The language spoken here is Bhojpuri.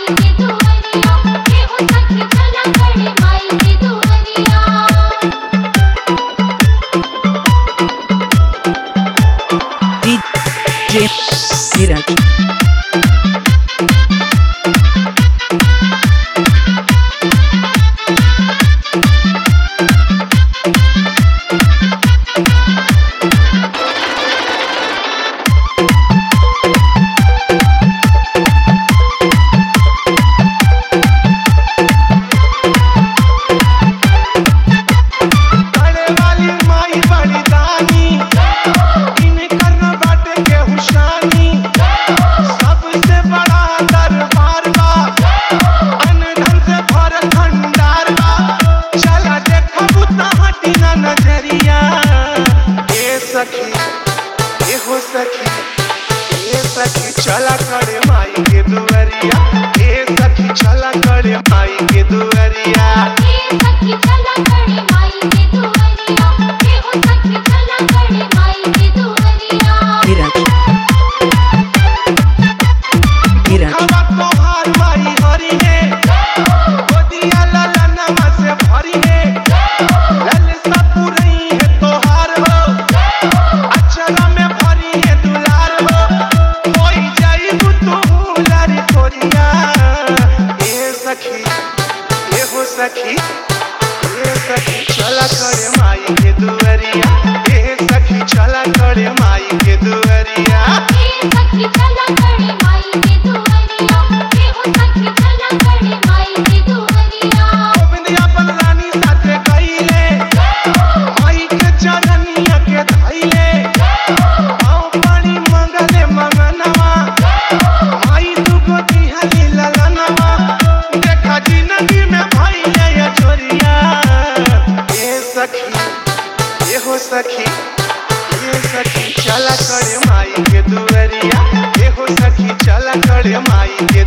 के दुआरिया ये हो सखी चला करे माई के दुआरिया DJ Siraj चला करे माई के दुआरिया ए सखी चला करे माई के दुआरिया ए सखी चला करे माई के दुआरिया ये हो सखी चला करे माई के दुआरिया Siraj Siraj हवा तोहार माई हरी है गोदिया ललनवा से भरी है ललसा पुरई है तोहार हो अचरा में भरी है दुलार हो होई जाइबू तू लारी तोरिया ए सखी ए हो सखी ए सखी चला करे माई के दुआरिया ए सखी चला करे माई के दुआरिया ए सखी चला करे माई के दुआरिया ये हो सखी चला करे माई के दुआरिया गोविंदिया बलरानी साथे गईले माई के चरनिया के धइले पाँव पानी मंगले मंगनवा माई दुगो दिहली ललनवा देखा जिंदगी में भइले ये छोरिया ए सखी ए हो सखी ए सखी चला करे माई के दुआरिया ए हो सखी चला करे माई के